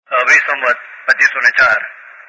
અભી સંવત 2504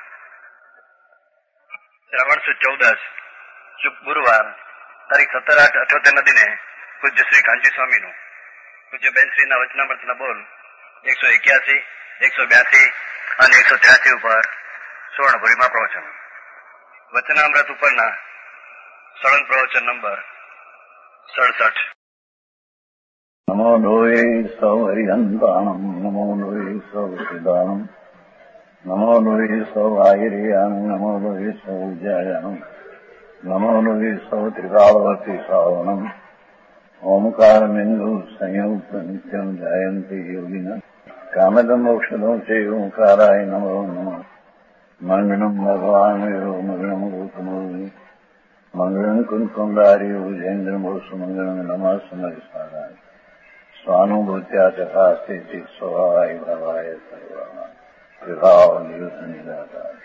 શ્રાવણ સુદ 14 શુભ ગુરુવાર તારીખ 17/8/78 દિને પૂજ્ય શ્રી કાંજી સ્વામીનું પૂજ્ય બેનશ્રીના વચનામૃતના બોલ 181, 182 અને 183 ઉપર સુવર્ણભૂરીમાં પ્રવચન. વચનામૃત ઉપરના સળંગ પ્રવચન નંબર 67. નમો લોહે સૌ હરિહંતાણમ, નમો લોહે સૌ સિદ્ધાણમ, નમો લોહે સૌ આયર્યાણમ, નમો લોહે સૌ ઉજ્જાયાણમ, નમો લોહે સૌ ત્રિકાળવતી શ્રાવણમ, ઓમકારમિંદુ સંયુક્ત નિત્યમ જાયંતિ યોગિના કામદમ ઔષધો છે ઓંકારાય નમો નમઃ. મંગળમ ભગવાન મંગળમ ગૌતમો મંગળમ કુંકુંડારી ઉજેન્દ્રમો સુમંગળમ નમઃ સમયસારાય સ્વાનુભૂત્યા ચકાસ્તે સ્વભાવાય ભાવાય સર્વા વિભાવ નિયુત નિરાકાર.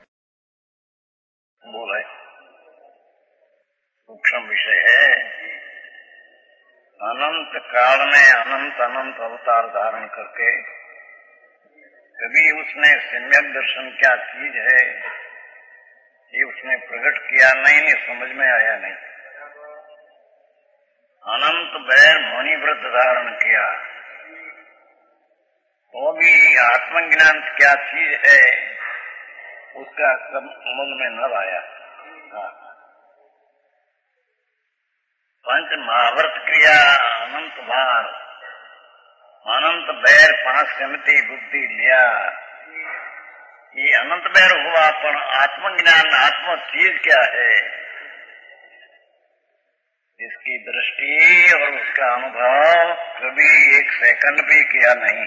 बोले सूक्ष्म विषय है. अनंत काल में अनंत अनंत अवतार धारण करके कभी उसने सम्यक दर्शन क्या चीज है ये उसने प्रकट किया नहीं, समझ में आया नहीं. अनंत बैर मौनी व्रत धारण किया तो भी आत्मज्ञान क्या चीज है उसका समझ में न आया. पंच महाव्रत क्रिया अनंत बार अनंत बैर पांच समिति बुद्धि लिया. ये अनंत बैर हुआ पर आत्मज्ञान आत्म चीज क्या है इसकी दृष्टि और उसका अनुभव कभी एक सेकंड भी किया नहीं.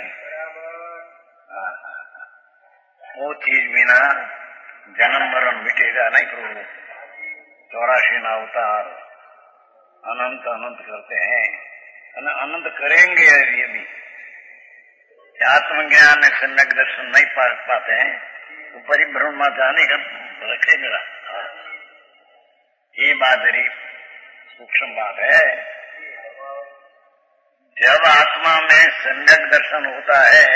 वो चीज बिना जन्म मरण मिटेगा नहीं. प्रभु 84 अवतार अनंत अनंत करते हैं और अनंत करेंगे. ये भी आत्मज्ञान में सम्यक दर्शन नहीं पाते हैं तो परिभ्रमण में जाने का रखेगा. ये बात बड़ी सूक्ष्म बात है. जब आत्मा में सम्यक दर्शन होता है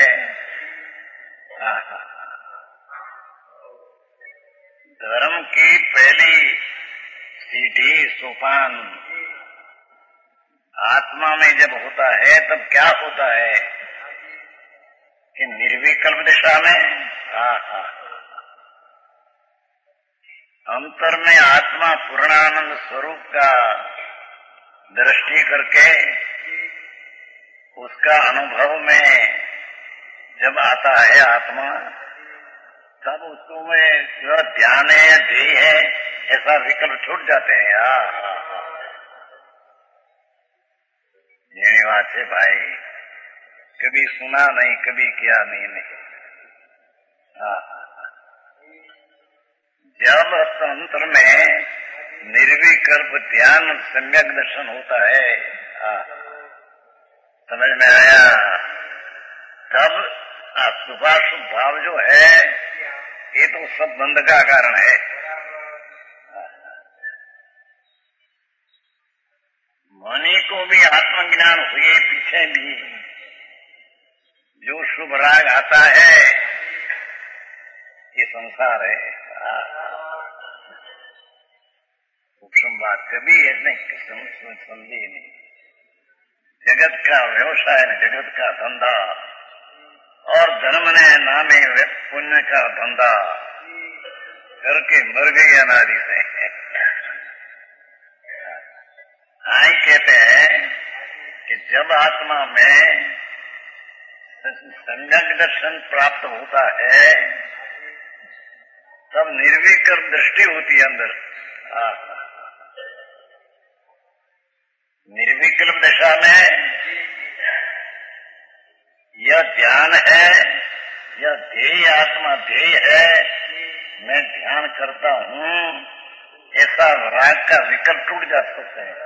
धर्म की पहली सीढ़ी सोपान आत्मा में जब होता है तब क्या होता है कि निर्विकल्प दिशा में अंतर में आत्मा पूर्णानंद स्वरूप का दृष्टि करके उसका अनुभव में जब आता है आत्मा तब उसको में जो ध्यान है ध्येय है ऐसा विकल्प छूट जाते हैं. ये बात है भाई, कभी सुना नहीं कभी किया नहीं. जब तंत्र में निर्विकल्प ध्यान सम्यक दर्शन होता है समझ में आया तब शुभाशुभ भाव जो है ये तो सब बंध का कारण है. मनी को भी आत्मज्ञान हुए पीछे भी जो शुभ राग आता है ये संसार है. सूक्ष्म बात कभी है नहीं समझी नहीं. जगत का व्यवसाय ने जगत का धंधा और धर्म ने नामे पुण्य का धंधा करके मर गई अनादि से. आई कहते हैं कि जब आत्मा में सम्यक दर्शन प्राप्त होता है तब निर्विकल्प दृष्टि होती है अंदर. निर्विकल्प दशा में यह ध्यान है, यह ध्येय आत्मा ध्येय है, मैं ध्यान करता हूँ ऐसा राग का विकल्प टूट जा सकता है.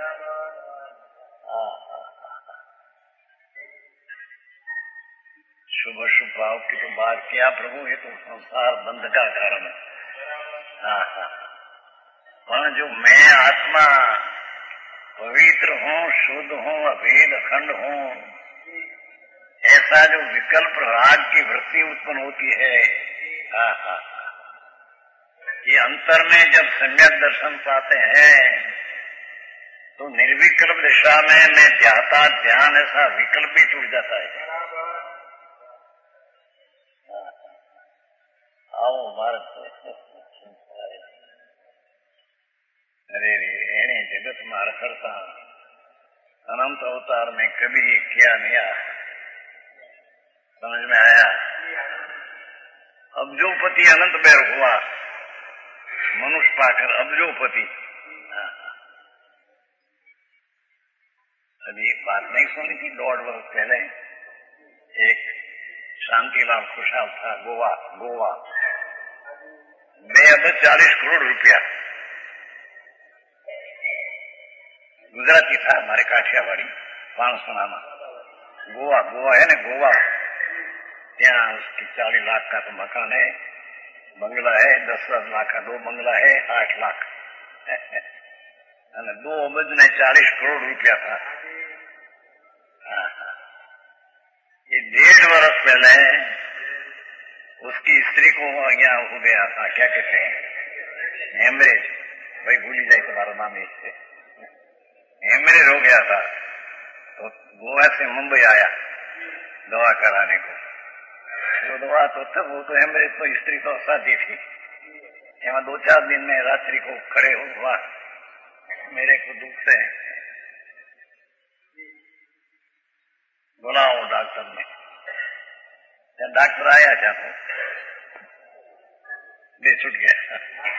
शुभ शुभ भाव की तो बात किया प्रभु, ये तो संसार बंध का कारण है. पर जो मैं आत्मा पवित्र हूँ, शुद्ध हूँ, अभेद अखंड हूँ ऐसा जो विकल्प राग की वृत्ति उत्पन्न होती है, ये अंतर में जब सम्यक दर्शन पाते हैं तो निर्विकल्प दिशा में मैं ध्याता ध्यान ऐसा विकल्प भी टूट जाता है। आओ भारत अरे रे एने जगत मार करता अनंत अवतार में कभी ये किया नहीं आया, समझ में आया? अब्जोपति अनंत बैर हुआ मनुष्य पाकर, अब्जोपति। अभी एक बात नहीं सुनी थी 1.5 वर्ष पहले, एक शांतिलाल खुशहाल था गोवा 2 अरब 40 करोड़ रुपया, गुजराती था, हमारे काठियावाड़ी पानसोनामा। गोवा है ना, गोवा, ત્યાં उसकी 40 लाख का तो मकान है, बंगला है, 10 लाख का 2 बंगला है, 8 लाख 2 अबज ने 40 करोड़ रुपया था। ये 1.5 वर्ष पहले उसकी स्त्री को यहाँ हो गया था, क्या कहते हैं, हेमरेज, भाई भूली जाए तुम्हारा नाम, इससे हेमरेज हो गया था। तो गोवा से मुंबई आया दवा कराने को, तो दवा तो तब वो तो हेमरेज तो स्त्री तो साथी थी, यहाँ 2-4 दिन में रात्रि को खड़े हुआ, मेरे को दुख से बुलाओ डॉक्टर ने, डॉक्टर आया क्या तो दे छूट गया।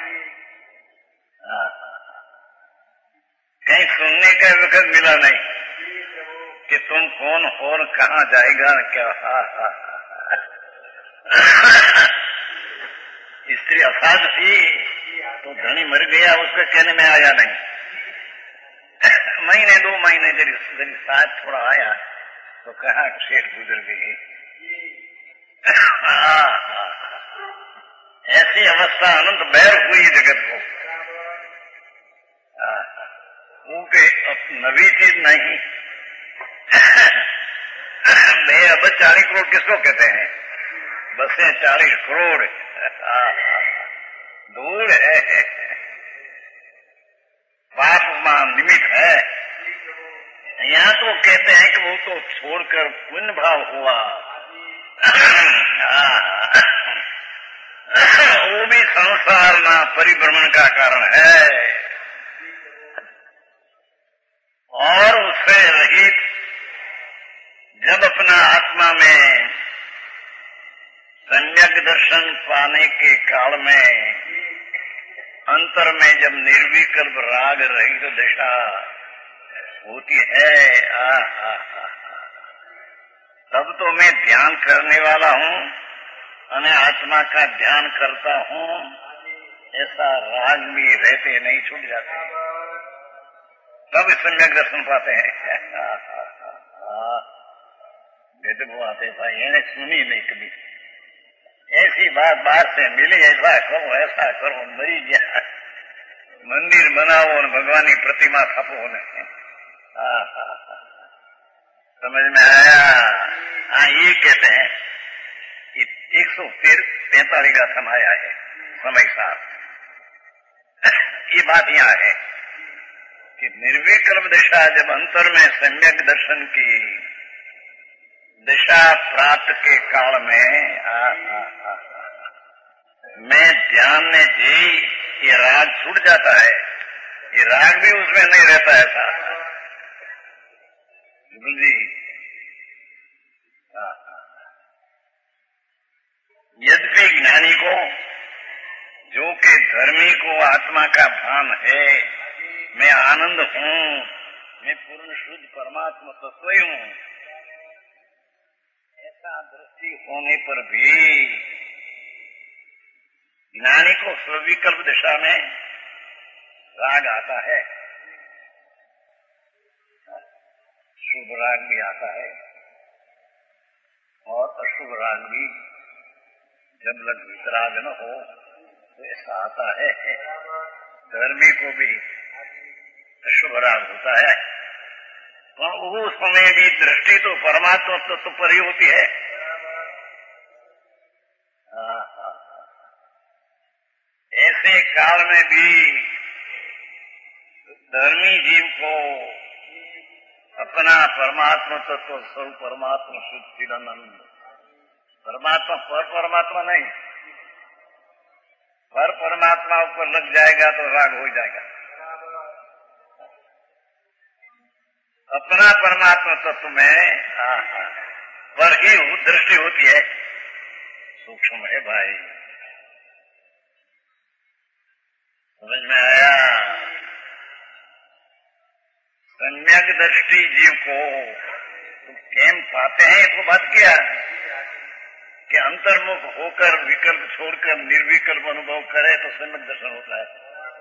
कहीं सुनने का वक्त मिला नहीं कि तुम कौन हो और कहाँ जाएगा क्या। स्त्री असाध थी तो धनी मर गया, उसके कहने में आया नहीं। महीने 2 महीने जरी साथ थोड़ा आया तो कहा शेर गुजर गई। ऐसी अवस्था अनंत बैर हुई जगत को, उनके नवी चीज नहीं। 2 अरब 40 करोड़ किसको कहते हैं, बसें 40 करोड़ दूर है, पाप मान निमित्त है। यहाँ तो कहते हैं कि वो तो छोड़कर पुण्य भाव हुआ, वो भी संसार ना परिभ्रमण का कारण है, और उससे रहित जब अपना आत्मा में सम्यक दर्शन पाने के काल में अंतर में जब निर्विकल्प राग रहित दशा होती है, तब तो मैं ध्यान करने वाला हूँ और आत्मा का ध्यान करता हूँ, ऐसा राग भी रहते नहीं, छूट जाते, तब सम्यक दर्शन पाते हैं। वेद को आते भाई इन्हें सुनी नहीं कभी, ऐसी बात बात से मिली, ऐसा करो मरी गया, मंदिर बनाओ और भगवान की प्रतिमा स्थापो ने। समझ में आया? हाँ, ये कहते हैं 143 का समय है, समय साथ ये बात यहाँ है कि निर्विकल्प दशा जब अंतर में सम्यक दर्शन की दशा प्राप्त के काल में मैं ध्यान में जी, ये राग छूट जाता है, ये राग भी उसमें नहीं रहता है साथ जी। यद्यपि ज्ञानी को, जो कि धर्मी को आत्मा का भान है, मैं आनंद हूँ, मैं पूर्ण शुद्ध परमात्मा तत्व ही हूँ, ऐसा दृष्टि होने पर भी ज्ञानी को स्विकल्प दिशा में राग आता है, शुभ राग भी आता है और अशुभ राग भी, जब लग वितराग न हो तो ऐसा आता है। धर्मी को भी अशुभ राग होता है पर उस समय भी दृष्टि तो परमात्मा तत्व पर ही होती है। ऐसे काल में भी धर्मी जीव को अपना परमात्मा तत्व स्वरूप परमात्मा शुद्ध चिदानंद परमात्मा पर परमात्मा नहीं, पर परमात्मा ऊपर लग जाएगा तो राग हो जाएगा। अपना परमात्मा तत्व में पर ही दृष्टि होती है। सूक्ष्म है भाई, समझ में आया? सम्यक दृष्टि जीव को तो केम पाते हैं, तो बात किया कि अंतर्मुख होकर विकल्प छोड़कर निर्विकल्प अनुभव करे तो सम्यक दर्शन होता है।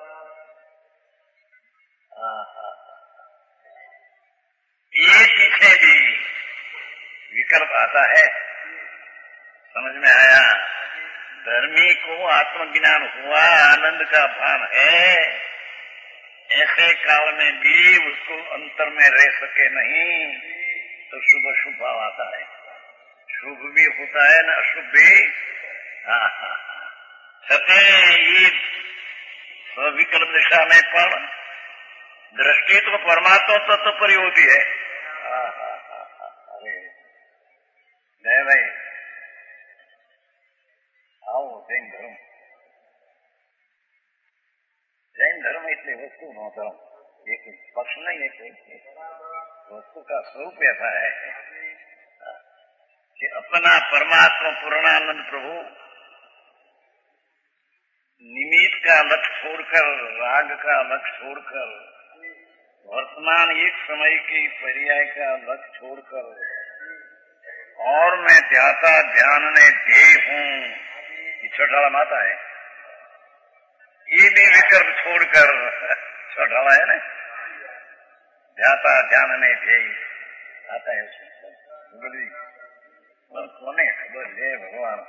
ये पीछे भी विकल्प आता है, समझ में आया? धर्मी को आत्मज्ञान हुआ, आनंद का भान है, ऐसे काल में भी उसको अंतर में रह सके नहीं तो शुभ अशुभ भाव आता है। शुभ भी होता है ना अशुभ भी। सत्य ये स्विकल्प दिशा में पर दृष्टि तो परमात्मा तत्व पर ही होती है। अरे नहीं भाई, आओ जैन धर्म। जैन धर्म इतनी वस्तु धर्म एक पक्ष नहीं है, कोई वस्तु का स्वरूप ऐसा है कि अपना परमात्मा पूर्णानंद प्रभु निमित्त का लक्ष्य छोड़कर, राग का लक्ष्य छोड़कर, वर्तमान एक समय की पर्याय का लक्ष्य छोड़कर और मैं ध्याता ध्यान ने ध्येय हूँ, ये छठाला माता है। ये भी विकल्प छोड़कर छठाला है ना, ध्याता ध्यान ने ध्येय आता है उसमें। कोने खबर है भगवान।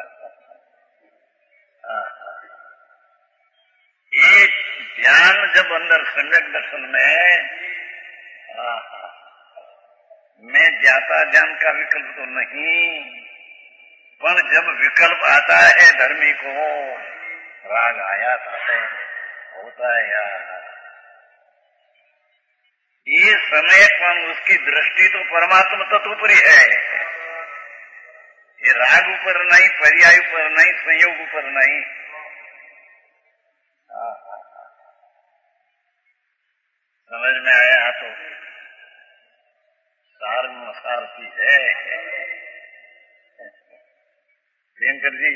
ये ध्यान जब अंदर सम्यक दर्शन में मैं ज्ञाता ज्ञान का विकल्प तो नहीं, पर जब विकल्प आता है धर्मी को राग आया था होता है यार। ये समय पर उसकी दृष्टि तो परमात्मा तत्व पर ही है, ये राग ऊपर नहीं, पर्याय ऊपर नहीं, संयोग ऊपर नहीं। समझ में आया तो सार सारथी है प्रियंकर जी।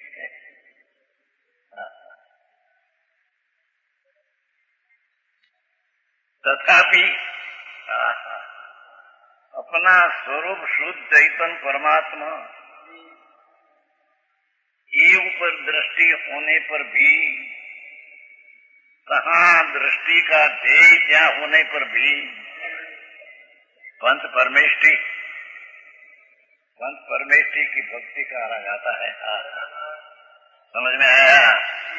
तथापि अपना स्वरूप शुद्ध चैतन्य परमात्मा ये ऊपर दृष्टि होने पर भी, कहाँ दृष्टि का ध्येय क्या होने पर भी पंथ परमेष्टि की भक्ति का राग आता है। समझ में आया?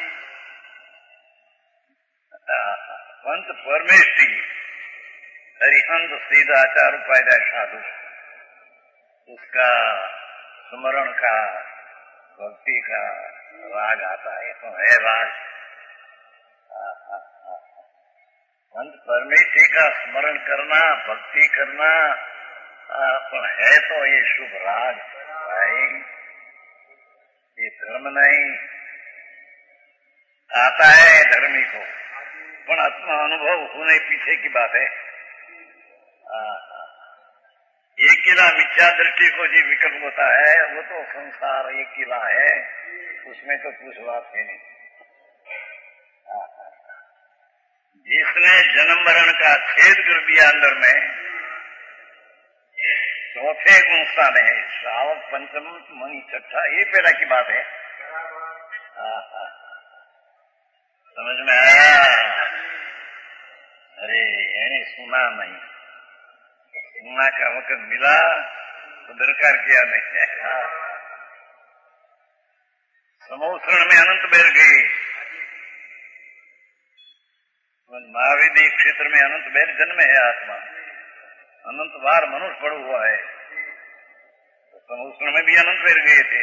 पंथ परमेष्टि हरिहंस सीधा आचार उपाध्याय साधु, उसका स्मरण का भक्ति का राग आता है। तो है राग पंथ परमेष्टि का स्मरण करना, भक्ति करना, पर है तो ये शुभ राग भाई, ये धर्म नहीं। आता है धर्मी को, पर आत्मा अनुभव होने पीछे की बात है। एक किला मिथ्या दृष्टि को जी विकल्प होता है, वो तो संसार एक किला है, उसमें तो कुछ बात है नहीं। जिसने जन्म मरण का छेद कर दिया अंदर में, चौथे गुण में है श्रावक पंचम मणि छठा, ये पहला की बात है। समझ में आया? अरे यानी सुना नहीं, सुनना का वक्त मिला तो दरकार किया नहीं। समोसरण में अनंत बैर गए, महावीर क्षेत्र में अनंत बैर जन्म है आत्मा, अनंत बार मनुष्य पड़ा हुआ है, तो समुद्र में भी अनंत पैर गए थे।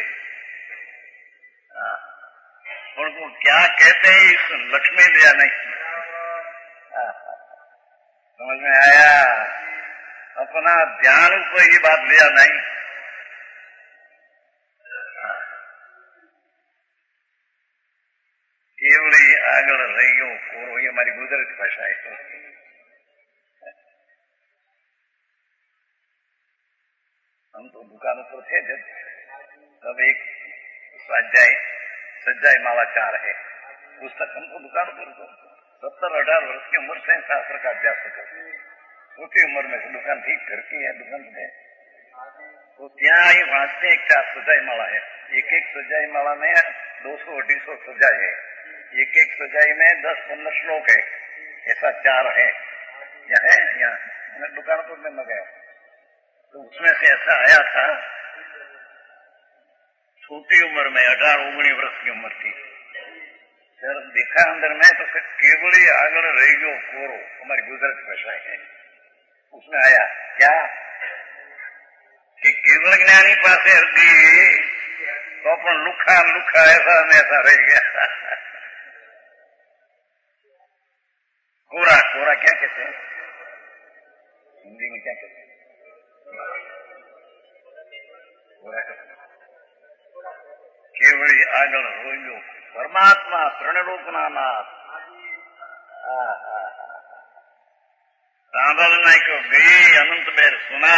उनको क्या कहते हैं इस लक्ष्मी दिया नहीं समझ में आया। अपना ध्यान ऊपर ये बात लिया नहीं। केवल ये आगल रहियो कोरो, ये हमारी गुजराती भाषा है। हम तो दुकानों पर थे जब, तब एक सज्जाई मालाचार है पुस्तक, हमको दुकान पर 70-18 वर्ष की उम्र से शास्त्र का अभ्यास कर, छोटी उम्र में दुकान ठीक घर की है, दुकान है तो ત્યાં ही वास्ते एक चार सजाई माला है। एक एक सजाई माला में 200-250 सजाई है, एक एक सजाई में 10-15 श्लोक है, ऐसा 4 है। यहाँ दुकान पर में गया तो उसमें से ऐसा आया था, छोटी उम्र में 18-19 वर्ष की उम्र थी, फिर देखा अंदर में तो केवल ही आगल रह गयो कोरो, हमारी गुजराती भाषा है। उसमें आया क्या कि केवल ज्ञानी पासे हृदय तो अपन लुखा लुखा ऐसा में ऐसा रह गया। कोरा कोरा क्या कहते हैं हिंदी में, क्या कहते हैं कोरा? केवल आगल रोयो परमात्मा प्रणलोकना नाथ। सांभल नहीं को गई अनंत बेर सुना,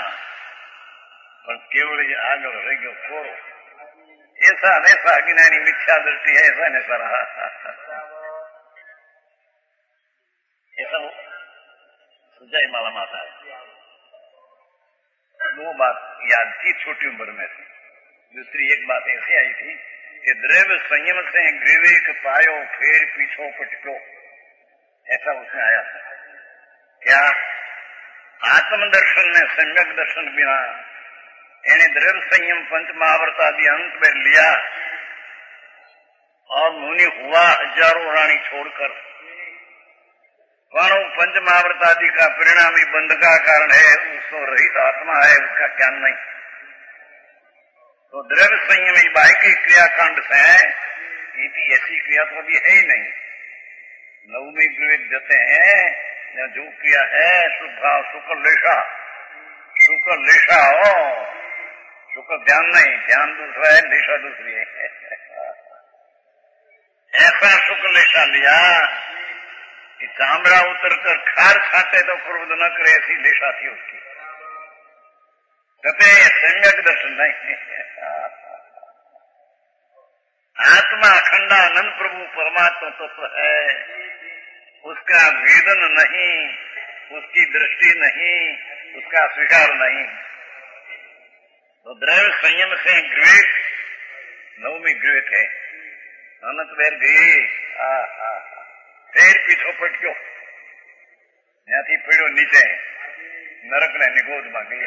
पर केवल आगल रह गयो कोरो। ऐसा नैसा अज्ञानी मिथ्या दृष्टि है, ऐसा नैसा रहा। ऐसा सजाई माला माता है। 2 बात याद थी छोटी उम्र में थी। दूसरी एक बात ऐसी आई थी कि द्रव्य संयम से विवेक पायो फेर पीछो पटको, ऐसा उसमें आया था। क्या आत्मदर्शन ने सम्यक दर्शन बिना यानी द्रव्य संयम पंच महाव्रत आदि अंत में लिया और मुनि हुआ हजारों रानी छोड़कर, कौन पंच महाव्रत आदि का परिणामी बंध का कारण है, उसको रहित आत्मा है, उसका ज्ञान नहीं। तो द्रव्य संयम बाह्य क्रियाकांड से ऐसी क्रिया तो अभी है ही नहीं। नवमी विवेक देते हैं जो क्रिया है शुद्धाव शुक्ल लेशा हो, शुक्ल ध्यान नहीं, ध्यान दूसरा है, लेशा दूसरी है। ऐसा शुक्ल लेशा लिया कि चामड़ा उतर कर खार छाटे तो क्रोध न करे, ऐसी लेशा थी उसकी। कहते सम्यक दर्शन नहीं। आत्मा अखंडानंद प्रभु परमात्मा तत्व है, उसका वेदन नहीं, उसकी दृष्टि नहीं, उसका स्वीकार नहीं। तो द्रव्य संयम से विवेक नवमी विवेक है। अनंत बेर गई फिर पीछो पटक्यो, ત્યાંથી પીડ્યો નીચે नरक ने निगोद मांगी।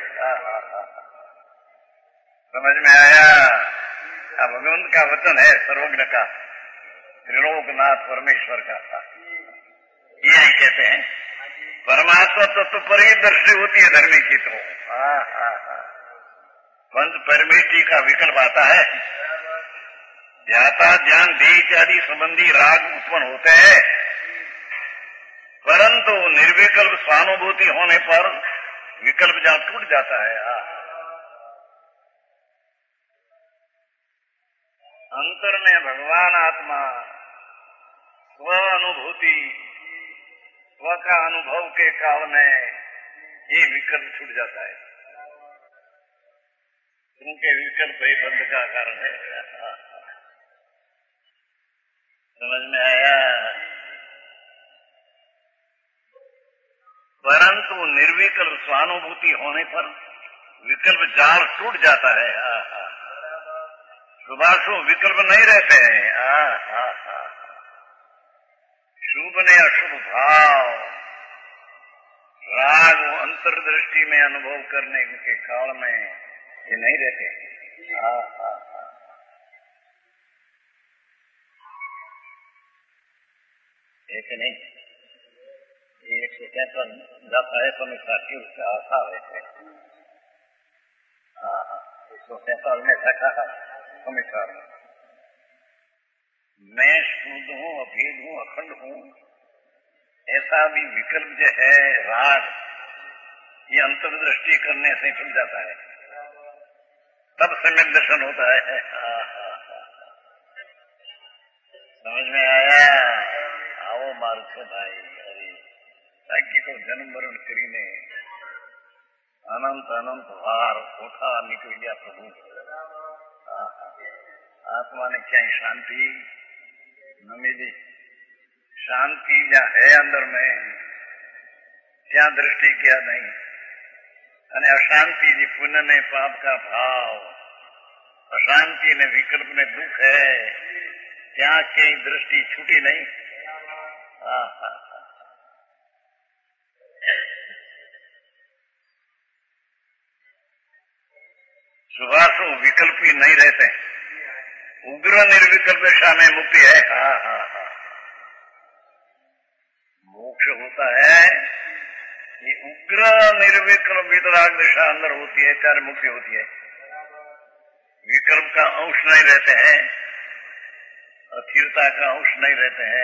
समझ में आया? भगवंत का वचन है सर्वज्ञ का, त्रिलोकनाथ परमेश्वर का। ये कहते हैं परमात्मा तत्व पर ही दृष्टि होती है धर्मी की। तो पंच परमेष्टि का विकल्प आता है, ध्याता ध्यान धी इत्यादि संबंधी राग उत्पन्न होते हैं, परंतु निर्विकल्प स्वानुभूति होने पर विकल्प जहां टूट जाता है। अंतर में भगवान आत्मा स्व अनुभूति, स्व का अनुभव के काल में ये विकल्प छूट जाता है, क्योंकि विकल्प ही बंध का कारण है। समझ में आया? परंतु निर्विकल्प स्वानुभूति होने पर विकल्प जाल टूट जाता है। शुभाशुभ विकल्प नहीं रहते हैं। शुभ ने अशुभ भाव राग अंतर्दृष्टि में अनुभव करने के काल में ये नहीं रहते। एक नहीं, 100 143 जाता है समीक्षा की उसका आशा रहते हैं। 143 में था समीक्षा में मैं शुद्ध हूँ, अभेद हूँ, अखंड हूँ, ऐसा भी विकल्प जो है राग, ये अंतर्दृष्टि करने से खुल जाता है, तब सम्यक दर्शन होता है। समझ में आया? आओ मार्ग से भाई। अरे ताकि तो जन्म मरण करीने अनंत अनंत वार उठा निकल गया प्रभु। आत्मा ने क्या शांति न मिली? शांति या है अंदर में, क्या दृष्टि क्या नहीं, અને अशांति जी पुण्य ने पाप का भाव, अशांति ने विकल्प ने दुख है, क्या कहीं दृष्टि छूटी नहीं। सुभाषु विकल्पी नहीं रहते, उग्र निर्विकल्प दशा में मुक्ति है। मोक्ष होता है, ये उग्र निर्विकल्प वितराग दशा अंदर होती है, चार मुक्ति होती है। विकल्प का अंश नहीं रहते हैं, अस्थिरता का अंश नहीं रहते हैं।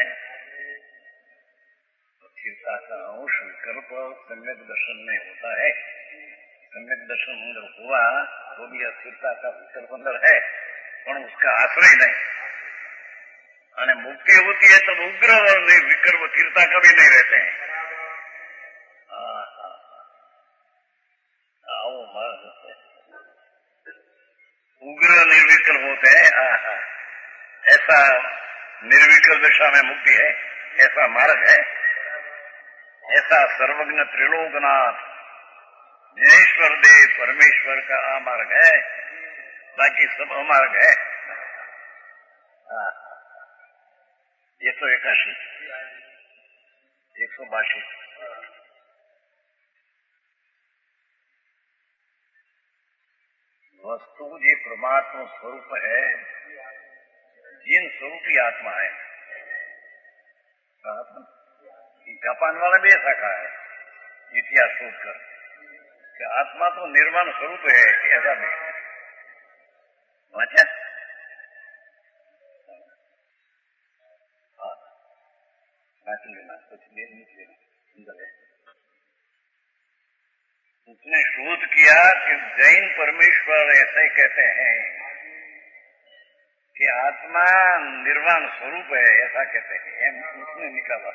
अस्थिरता का अंश विकल्प सम्यक दर्शन में होता है। सम्यक दर्शन अंदर हुआ तो भी अस्थिरता का विकल्प अंदर है, पर उसका आश्रय नहीं। અને मुक्ति होती है तब उग्र और विकल्प स्थिरता कभी नहीं रहते हैं। उग्र निर्विकल्प होते हैं। ऐसा निर्विकल्प दशा में मुक्ति है, ऐसा मार्ग है, ऐसा सर्वज्ञ त्रिलोकनाथ जयेश्वर देव परमेश्वर का मार्ग है, बाकी सब अमार्ग है। 181 182 वस्तु जी परमात्मा स्वरूप है, जिन स्वरूप की आत्मा है। जापान वाला भी ऐसा कहा है इतिहास सोचकर कि आत्मा तो निर्वाण स्वरूप है, ऐसा भी अच्छा। कुछ देर नहीं है। उसने शोध किया कि जैन परमेश्वर ऐसे ही कहते हैं कि आत्मा निर्वाण स्वरूप है, ऐसा कहते हैं। उसने निकाला,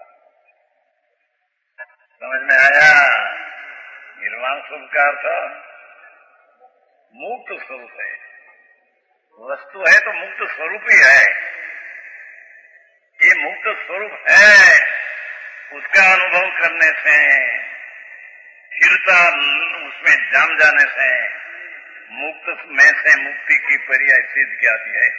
समझ में आया? निर्वाण स्वरूप का अर्थ मुक्त स्वरूप है। वस्तु है तो मुक्त स्वरूप ही है। ये मुक्त स्वरूप है, उसका अनुभव करने से, स्थिरता उसमें जाम जाने से, मुक्त में से मुक्ति की पर्याय सिद्ध की आती है।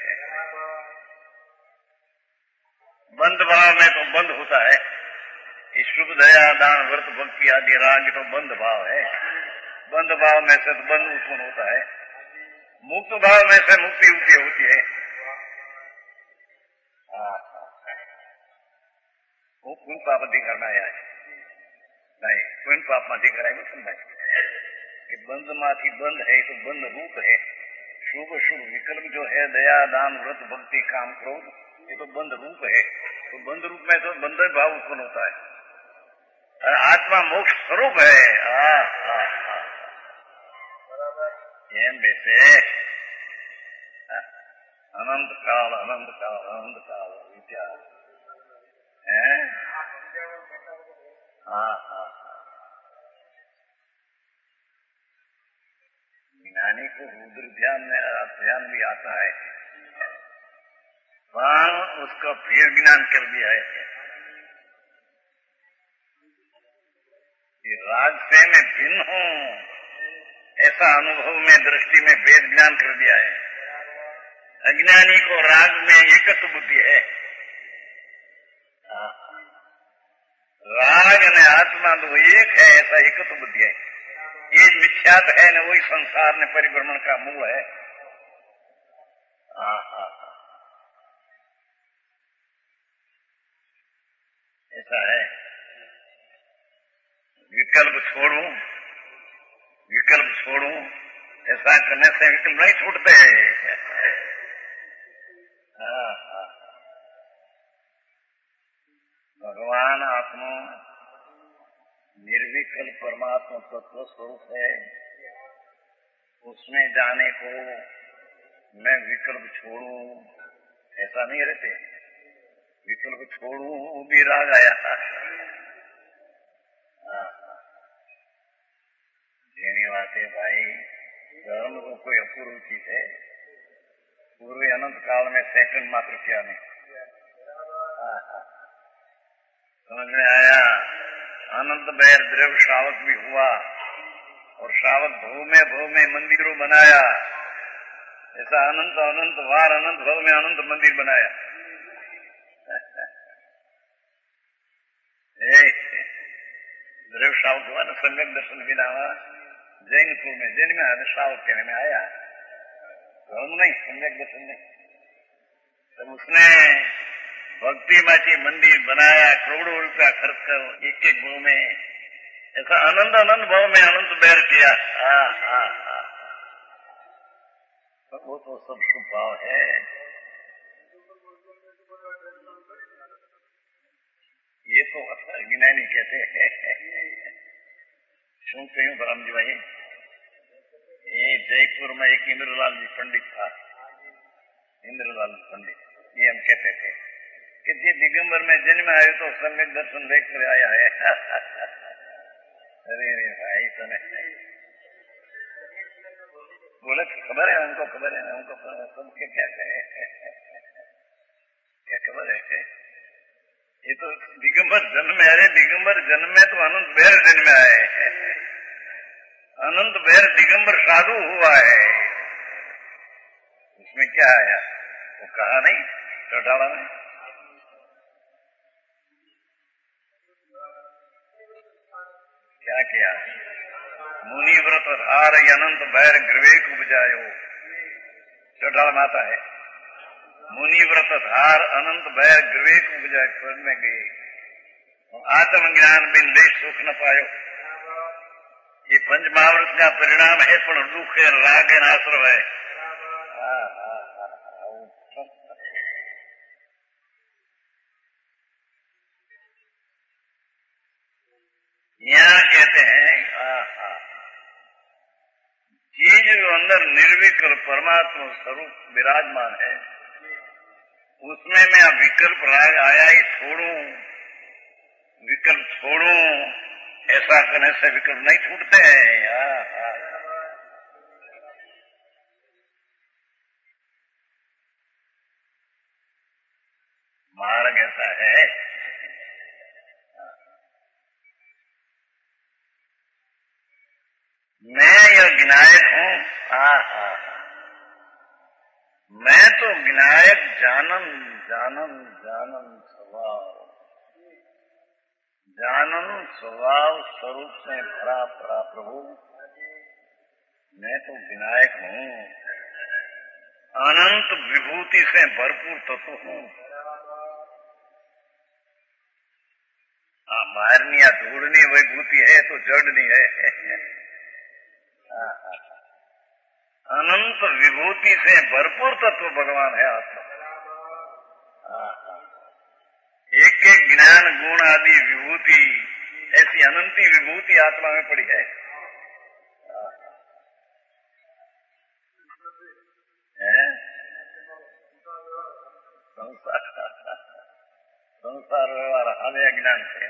बंद भाव में तो बंद होता है, शुभ दया दान व्रत भक्ति आदि राग तो बंद भाव है। बंद भाव में से तो बंद उत्पन्न होता है, मुक्त भाव में से मुक्ति होती है। वो पुण्य पाप अधिकरण आया है नहीं, पुण्य पाप में अधिकरण समझ कि बंद माथी बंद है तो बंद रूप है। शुभ शुभ विकल्प जो है दया दान व्रत भक्ति काम क्रोध, ये तो बंद रूप है। तो बंद रूप में तो बंद भाव उत्पन्न होता है। और आत्मा मोक्ष स्वरूप है। वैसे अनंत काल विद्या है। ज्ञानी को रुद्र ध्यान भी आता है, वहां उसका फिर ज्ञान कर दिया है कि राग से मैं भिन्न हूं, ऐसा अनुभव में दृष्टि में भेद ज्ञान कर दिया है। अज्ञानी को राग में एकत्व बुद्धि है। राग ने आत्मा दो एक है, ऐसा एकत्व बुद्धि है। ये मिथ्यात है न, वही संसार ने परिभ्रमण का मूल है। ऐसा है। विकल्प छोड़ूं, विकल्प छोड़ूं, ऐसा करने से विकल्प नहीं छूटते। भगवान आत्मा निर्विकल्प परमात्मा तत्व स्वरूप है, उसमें जाने को मैं विकल्प छोड़ूं ऐसा नहीं रहते। विकल्प छोड़ूं वो भी राग आया। जेनी बात है भाई, धर्म को कोई अपूर्व चीज है, पूर्व अनंत काल में सेकंड मात्र क्या नहीं। समझ में आया? अनंत बैर द्रव्य श्रावक भी हुआ और श्रावक भव में मंदिरों बनाया, ऐसा अनंत अनंत वार अनंत भव में अनंत मंदिर बनाया। द्रव्य श्रावक हुआ ना, सम्यक दर्शन बिना जैनपुर में, जैन में श्रावक कहने में आया, धर्म नहीं, सम्यक दर्शन नहीं। तो उसने भक्ति माची मंदिर बनाया, करोड़ों रुपया खर्च कर एक एक भाव में, ऐसा अनंत अनंत भाव में अनंत बैर किया। तो वो तो सब शुभ भाव है। ये तो ज्ञानी कहते हैं। શું કહ્યું બરામજી ભાઈ? ये जयपुर में एक इंद्रलाल जी पंडित था, इंद्रलाल पंडित, ये हम कहते थे कि जी दिगंबर में जन्म आए तो सम्यक दर्शन देखकर आया है। अरे भाई सुने, बोले खबर है हमको, खबर है हमको, सबके क्या कहे, क्या खबर है? ये तो दिगंबर जन्म है। अरे दिगंबर जन्म में तो अनंत बैर जन्म आए, अनंत बैर दिगंबर साधु हुआ है, उसमें क्या आया? वो कहा नहीं चौटाला में, क्या किया? मुनि व्रत धार अनंत बैर ग्रवेक उपजायो, चौटाला माता है। मुनि व्रत धार अनंत बैर ग्रवेक उपजाय, स्वर्ग में गए, आत्मज्ञान बिन देश सुख न पायो। ये पंच महाव्रत का परिणाम है, पर दुख है, राग है, आश्रव है। यहाँ कहते हैं चीज जो अंदर निर्विकल्प परमात्मा स्वरूप विराजमान है, उसमें मैं विकल्प राग आया ही छोड़ूं, विकल्प छोड़ूं, ऐसा करने से विकल्प नहीं छूटते हैं। मार्ग ऐसा है। मैं यह विनायक हूँ, मैं तो विनायक जानन जानन जानन स्वभाव, जानन स्वभाव स्वरूप से भरा पड़ा प्रभु, मैं तो विनायक हूँ, अनंत विभूति से भरपूर तत्व हूँ। बाहरनी या धूड़नी विभूति है तो जड़नी है। अनंत विभूति से भरपूर तत्व भगवान है आत्मा। एक एक ज्ञान गुण आदि विभूति, ऐसी अनंती विभूति आत्मा में पड़ी है। संसार व्यवहार हमें अज्ञान से।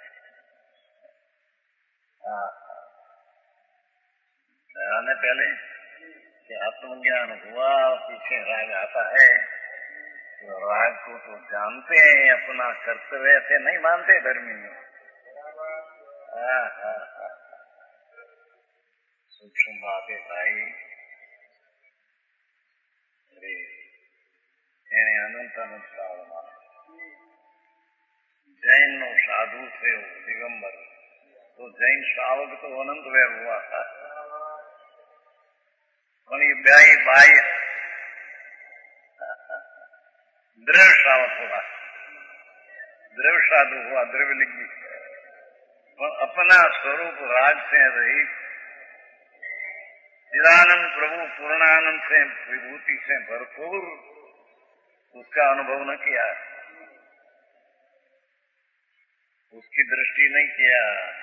आने पहले कि आत्मज्ञान हुआ, पीछे राग आता है, तो राग को तो जानते हैं, अपना कर्तव्य से नहीं मानते धर्मी। सूक्ष्म बात है भाई। अरे अनंत अनंत साधना जैन नो साधु से दिगंबर, तो जैन श्रावक तो अनंत वैर हुआ था, ब्याई बाई द्रव्य श्रावक हुआ, द्रव्य साधु हुआ, द्रव्य लिंगी। अपना स्वरूप राग से रहित चिदानंद प्रभु पूर्णानंद से विभूति से भरपूर उसका अनुभव न किया, उसकी दृष्टि नहीं किया।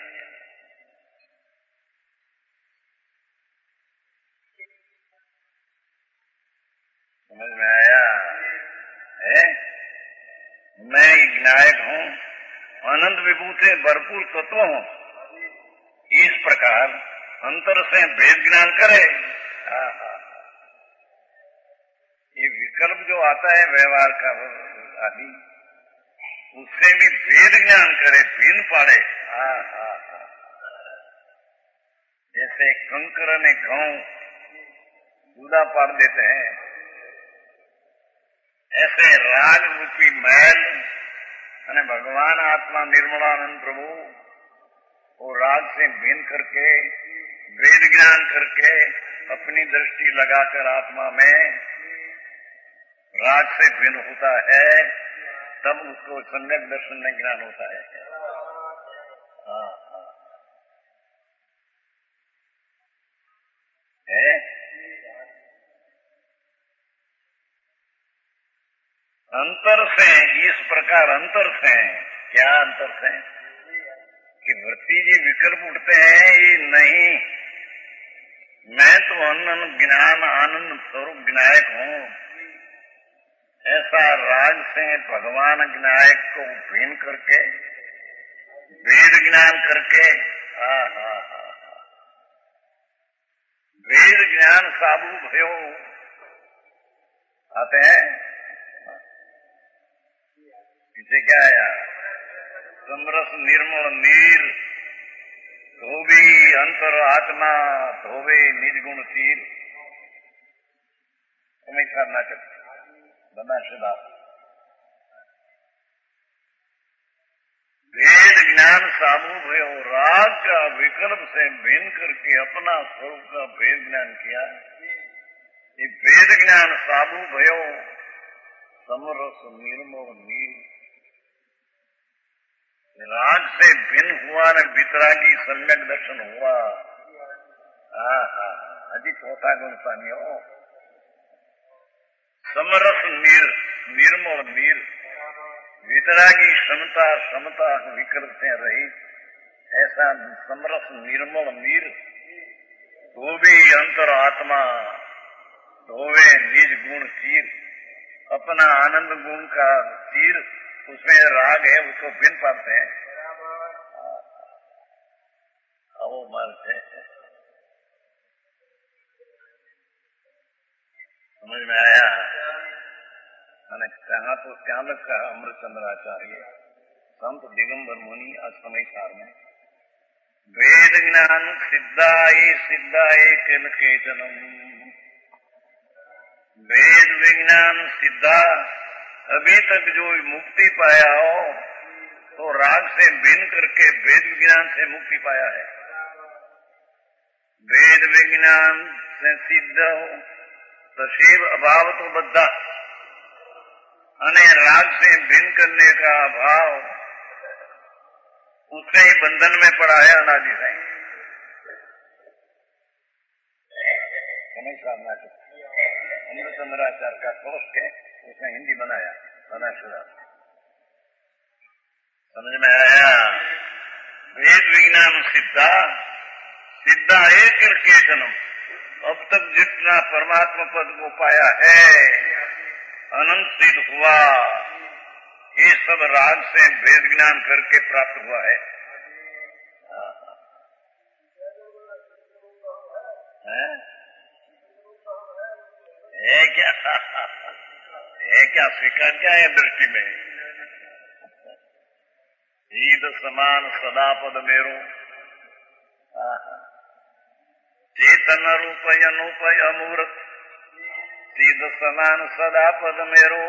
समझ में आया है? मैं नायक हूँ, अनंत विभूति से भरपूर तत्व हूँ। इस प्रकार अंतर से भेद ज्ञान करे। ये विकल्प जो आता है व्यवहार का आदि, उससे भी भेद ज्ञान करे, भिन्न पाड़े। जैसे कंकर ने गांव जुदा पाड़ देते हैं, ऐसे राग रूपी मैल અને भगवान आत्मा निर्मलानंद प्रभु वो राग से भिन्न करके वेद ज्ञान करके अपनी दृष्टि लगाकर आत्मा में राग से भिन्न होता है, तब उसको सम्यक दर्शन में ज्ञान होता है। अंतर से, इस प्रकार अंतर से, क्या अंतर से कि वृत्ति जी विकल्प उठते हैं, ये नहीं मैं तो अनंत ज्ञान आनंद स्वरूप विनायक हूँ, ऐसा राग से भगवान विनायक को भिन्न करके वेद ज्ञान करके वेद ज्ञान साबू भयो आते हैं। इसे क्या आया? समरस निर्मल नीर धोबी अंतर आत्मा धोबे निज गुण तीर। नाटक बना शुदा वेद ज्ञान सामू भयो, राग का विकल्प से भिन्न करके अपना स्वरूप का भेद ज्ञान किया। ये वेद ज्ञान सामू भयो समरस निर्मल नीर। राग से भिन्न हुआ न वितरागी सम्यक दर्शन हुआ। अजी चौथा गुण पानियो समरस निर्मल नीर, वितरागी समता समता विकल्प से रही, ऐसा समरस निर्मल नीर धोबी अंतर आत्मा धोवे निज गुण चीर। अपना आनंद गुण का चीर, उसमें राग है, उसको भिन्न पाते हैं। वो मारते हैं। समझ में आया? मैंने कहा तो क्या लग कहा अमृतचंद्राचार्य संत दिगंबर मुनि अष्टमी सार में वेद ज्ञान सिद्धाए किल केतनम। वेद विज्ञान सिद्धा, अभी तक जो मुक्ति पाया हो तो राग से भिन्न करके वेद विज्ञान से मुक्ति पाया है। वेद विज्ञान से सिद्ध हो तो शिव अभाव तो बद्धा, अने राग से भिन्न करने का अभाव उससे ही बंधन में पड़ा है अनादि से। अमृतचंद्राचार्य का कोष के उसने हिंदी बनाया, बना शुदा। समझ में आया? वेद विज्ञान सिद्धा एक केतनम। अब तक जितना परमात्मा पद को पाया है अनंत सिद्ध हुआ, ये सब राग से वेद ज्ञान करके प्राप्त हुआ है। क्या स्वीकार क्या है दृष्टि में? ईद समान सदा पद मेरो, चेतन रूपय अनुपय अमूर्त। सीध समान सदा पद मेरो,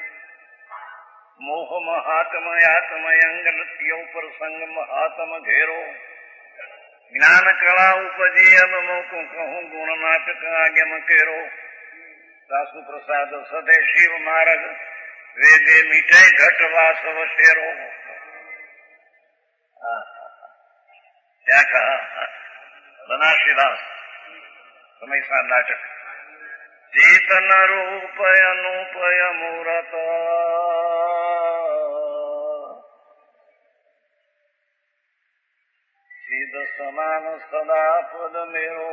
मोह महात्म अंगलतियों पर संग महात्म घेरो। ज्ञान कला उपजी अब मोको कहूँ गुण नाटक आगम केरो। सासु प्रसाद सदे शिव मार्ग, वेदे मीठे घट वासव शेरो। क्या कहा? बनारसीदास समय सा नाटक। चेतन रूपय अनुपय मूरत सीध समान सदा पद मेरो।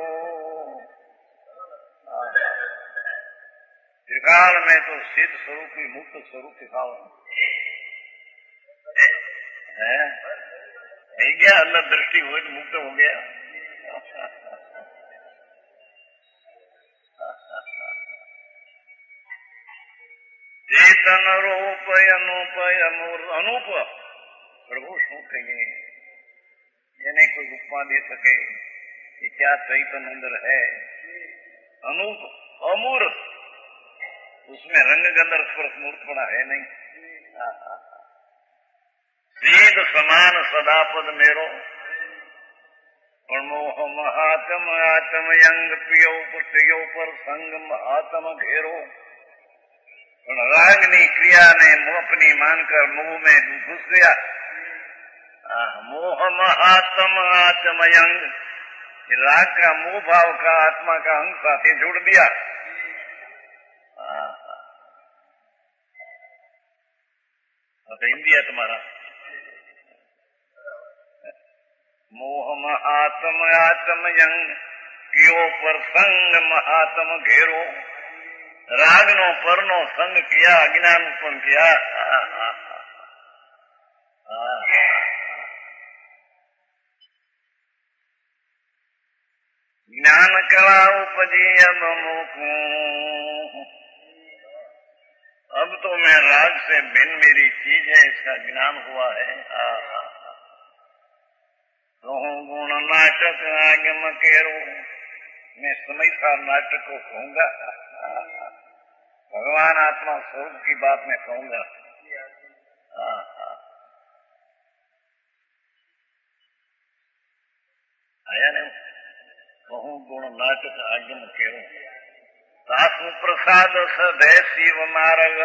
त्रिकाल में तो सिद्ध स्वरूप ही मुक्त स्वरूप दिखाओ है क्या? अंदर दृष्टि हुई तो मुक्त हो गया। चेतन रूपय अनुपय अनूप प्रभु शू कहिए, यानी कोई उपमा दे सके कि क्या चैतन्य अंदर है। अनूप अमूर्त, उसमें रंग गंधर स्पर्श मूर्तपणा है नहीं। सीध समान सदापद मेरो मोह महात्म आत्म यंग प्रियो पर संग महात्म घेरो। रागनी क्रिया ने मोह अपनी मानकर मुंह में घुस गया। मोह महात्म आत्म यंग, राग का मोह भाव का आत्मा का अंग साथ जोड़ दिया। तो हिंदी है तुम्हारा। मोह महात्म आत्म यंग कियो पर संग महात्म घेरो। रागनो परनो संग किया, अज्ञान उत्पन्न किया। ज्ञान कला उपजी अब मोकू, अब तो मैं राग से भिन्न मेरी चीज है, इसका ज्ञान हुआ है। गुण नाटक आगे मकेरो, मैं समय सार नाटक को कहूंगा। भगवान आत्मा स्वरूप की बात मैं कहूंगा। आया नहीं? कहूँ गुण नाटक आगे मकेरो, सासु प्रसाद सदय शिव मार्ग।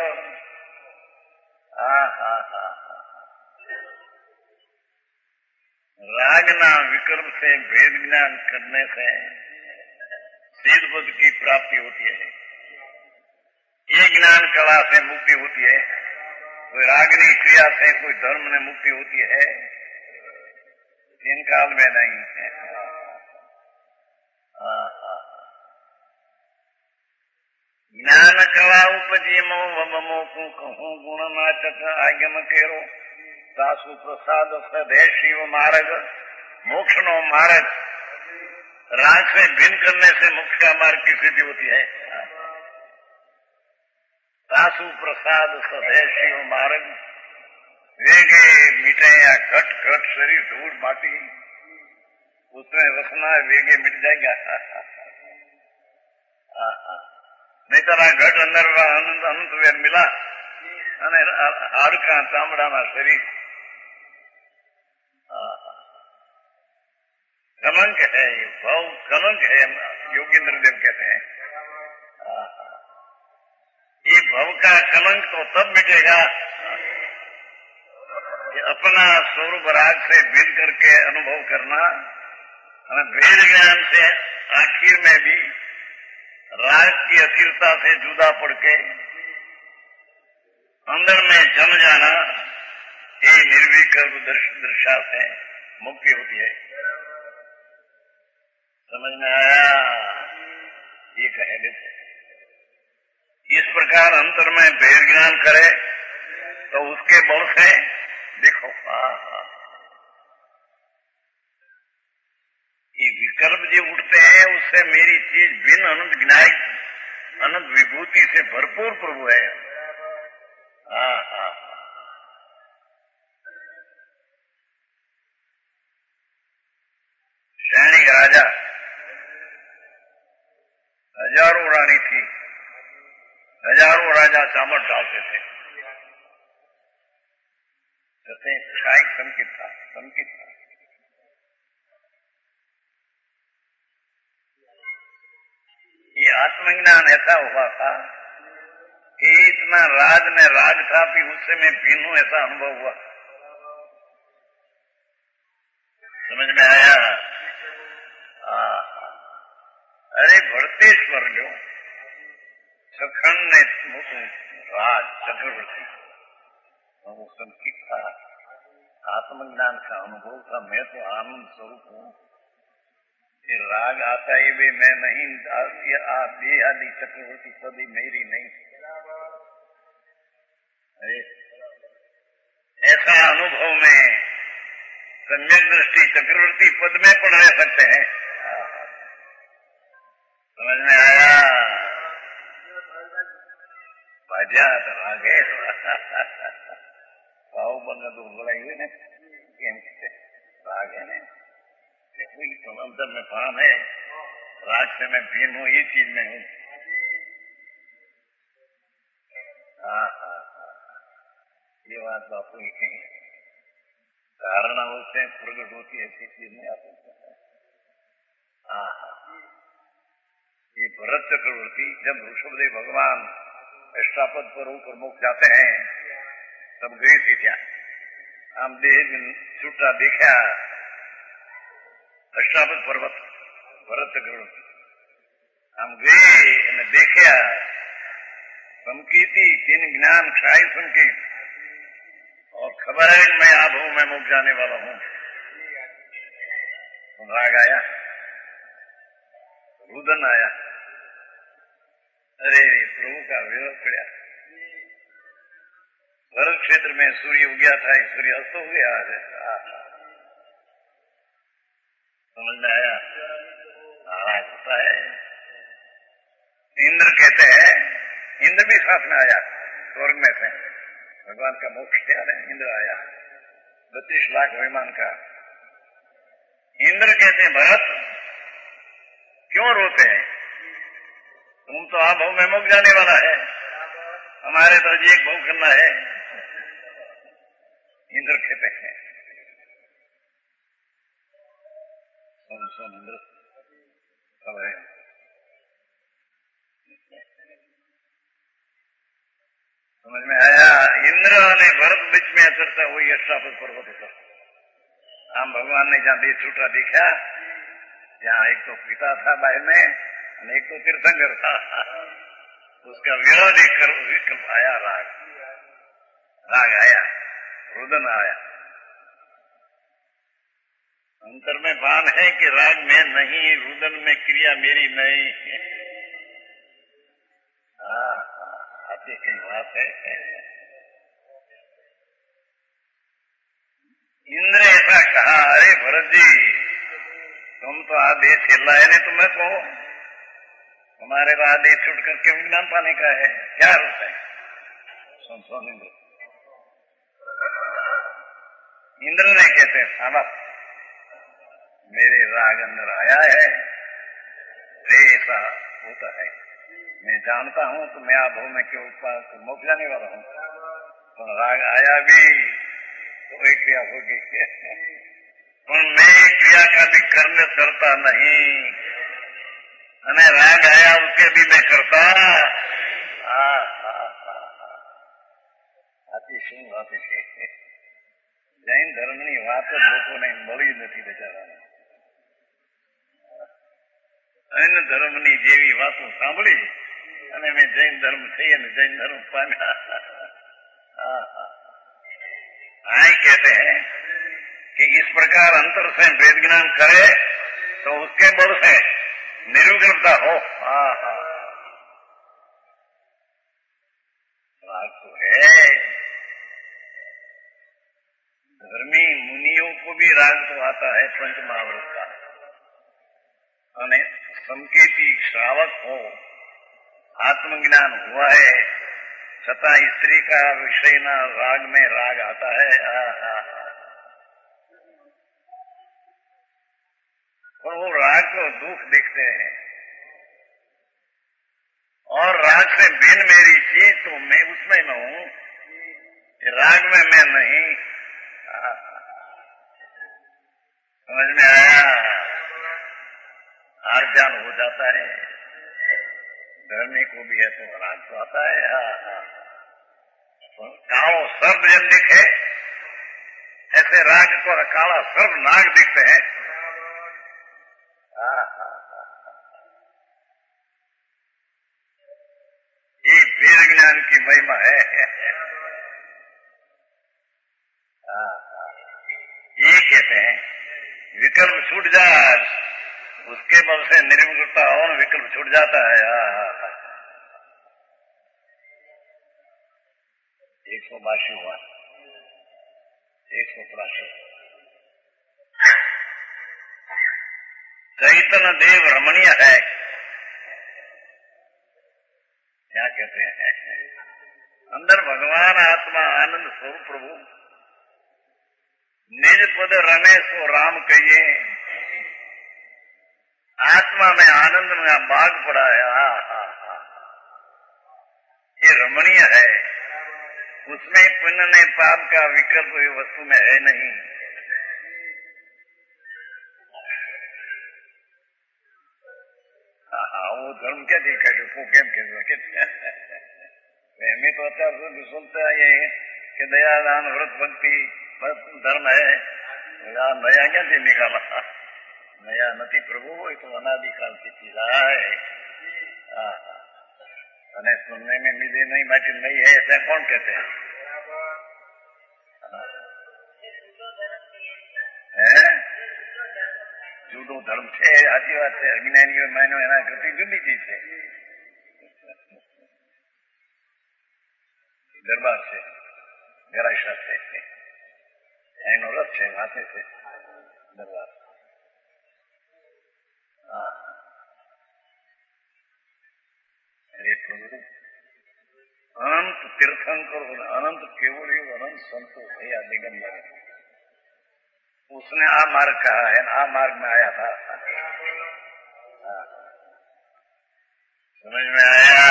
रागना विकल्प से भेद ज्ञान करने से सिद्ध बुद्ध की प्राप्ति होती है। ये ज्ञान कला से मुक्ति होती है। कोई रागनी क्रिया से कोई धर्म में मुक्ति होती है, तीन काल में नहीं है। ज्ञान कला उपजी मोकू कहूँ गुण नाटक आज्ञम केरो। सासु प्रसाद सदय शिव मार्ग, मोक्ष नो मार्ग। राग से भिन्न करने से मोक्ष का मार्ग की सिद्धि होती है। सासु प्रसाद सदय शिव मार्ग, वेगे मिटे या घट घट शरीर धूल माटी, उसमें रसना वेगे मिट जाएगा। नहीं तो घट अंदर अनंत अनंत वेद मिला અને હાડકા ચામડાના શરીર कलंक है, ये भाव कलंक है। योगेंद्र देव कहते हैं ये भव का कलंक तो तब मिटेगा कि अपना स्वरूप राग से भिन्न करके अनुभव करना, भेद ज्ञान से आखिर में भी राग की अस्थिरता से जुदा पड़ के अंदर में जम जाना, ये निर्विकल्प दृष्टा से मुक्ति होती है। समझ में आया? ये कहेंगे इस प्रकार अंतर में भेद ज्ञान करे तो उसके बल से देखो ये विकल्प जो उठते हैं उससे मेरी चीज भिन्न अनंत ज्ञान अनंत विभूति से भरपूर प्रभु है। सैनिक राजा, हजारों रानी थी, हजारों राजा चामर डालते थे। शाही संकित था, संकित था। ये आत्मज्ञान ऐसा हुआ था कि इतना राज में राग था कि उससे मैं भिन्न हूं, ऐसा अनुभव हुआ। समझ में आया? अरे भरतेश्वर जो सखंड ने राज चक्रवर्ती वो संकित था, आत्मज्ञान का अनुभव था। मैं तो आनंद स्वरूप हूँ, ये राग आता ही भी मैं नहीं, आदि चक्रवर्ती पदी मेरी नहीं। ऐसा अनुभव में सम्यक दृष्टि चक्रवर्ती पद में पण रह सकते हैं। समझ में आया? बाजा तो रागे भाव बंग दुर्बलाई ने राग है ने कोई तो अंतर में पान है, राग से मैं भिन्न हूँ, ये चीज में हूँ। ये बात बापू ही कही, कारण होते हैं प्रगट होती है, ऐसी चीज नहीं आ सकता। ये भरत चक्रवर्ती जब ऋषभदेव भगवान अष्टापद पर ऊपर मुख जाते हैं तब गई थी क्या? हम देह छूटा देखा अष्टापद पर्वत भरत चक्रवर्ती, हम गए देखा संकीति तीन ज्ञान क्षाय संकेत, और खबर है मैं आप हूं, मैं मुख जाने वाला हूं। राग आया, रुदन आया, अरे प्रभु का विरोध पड़ा। भरत क्षेत्र में सूर्य उगया था, सूर्य अस्त हो गया। समझ में आया? नाराज होता है। इंद्र कहते हैं, इंद्र भी साथ में आया, स्वर्ग में थे, भगवान का मोक्ष क्या है, इंद्र आया 32 लाख विमान का। इंद्र कहते हैं भरत क्यों रोते हैं, तुम तो आप हो, मैं मुख जाने वाला है, हमारे तो अजी एक भोग करना है। इंद्र कहते हैं सुन इंद्र खबर है, समझ में आया? इंद्र ने भरत बीच में चर्चा हुई अष्टापद पर्वत पर। हम भगवान ने जहाँ देश छूटा दिखा, जहाँ एक तो पिता था बाहर में और एक तो तीर्थंकर था, उसका विरोध विकल्प आया, राग आया, रुदन आया। अंतर में भान है कि राग में नहीं, रुदन में क्रिया मेरी नहीं। आती की बात है। इंद्र ऐसा कहा, अरे भरत जी तुम तो आदेश हिलाए नहीं, तो मैं कहूं तुम्हारे को आदेश छूट करके विज्ञान पाने का है, क्या अर्थ है? सुन इंद्र, इंद्र ने कहते हैं साहब मेरे राग अंदर आया है, ऐसा होता है, मैं जानता हूं तो मैं आप में क्यों मुख जाने वाला हूं, तो राग आया भी तो एक क्रिया होगी, पर मैं क्रिया का भी कर्म करता नहीं, અને રાગ આયા उसके भी मैं करता। અતિશય વાત છે, જૈન ધર્મની વાત જ લોકોને મળી નથી બિચારાને। જૈન ધર્મની જેવી વાતો સાંભળી અને મેં જૈન ધર્મ થઈ અને જૈન ધર્મ પામ્યા। आए कहते हैं कि इस प्रकार अंतर से वेद ज्ञान करे तो उसके बल से निर्विकल्पता हो। राग तो है, धर्मी मुनियों को भी राग तो आता है पंच महाव्रत का, संकेती श्रावक हो, आत्मज्ञान हुआ है छता स्त्री का विषय ना राग में राग आता है। और वो राग को दुख देखते हैं, और राग से भिन्न मेरी चीज तो मैं उसमें न हूं, राग में मैं नहीं। समझ में आया? आर्जान हो जाता है, धर्मी को भी है तो राग तो आता है। काओ शब्द जब लिखे ऐसे राग को काला सर्व नाग दिखते हैं। ये वेद ज्ञान की महिमा है। ये कहते हैं विकल्प छूट जाए, उसके बल से निर्विकल्पता और विकल्प छूट जाता है। 182 हुआ, 183। चैतन्य देव रमणीय है। क्या कहते हैं? अंदर भगवान आत्मा आनंद स्वरूप प्रभु निज पद रमे सो राम कहिए। आत्मा में आनंद में बाग पड़ा है। ये रमणीय है। उसमें पुण्य ने पाप का विकल्प वस्तु में है नहीं। वो धर्म क्या देखा वो केम कहते हमें तो અત્યાર સુધી सुनते आए कि दया दान व्रत भक्ति धर्म है। नया क्या से निकाला? नया नहीं प्रभु, ये तो अनादिकाल की चीज है। અને सुनने में मिले नहीं बाकी नहीं है, ऐसा कौन कहते हैं? જુદો ધર્મ છે, સાચી વાત છે। અજ્ઞાનીઓ માનો એના કરતી જુદી ચીજ છે। દરબાર છે, ગરાઈશા છે, એનો રસ છે, વાંચે છે દરબાર। અરે પ્રભુ અનંત તીર્થંકર અનંત કેવળીઓ અનંત સંતો થયા દિગંબર। उसने आ मार्ग कहा है, आ मार्ग में आया था। समझ में आया?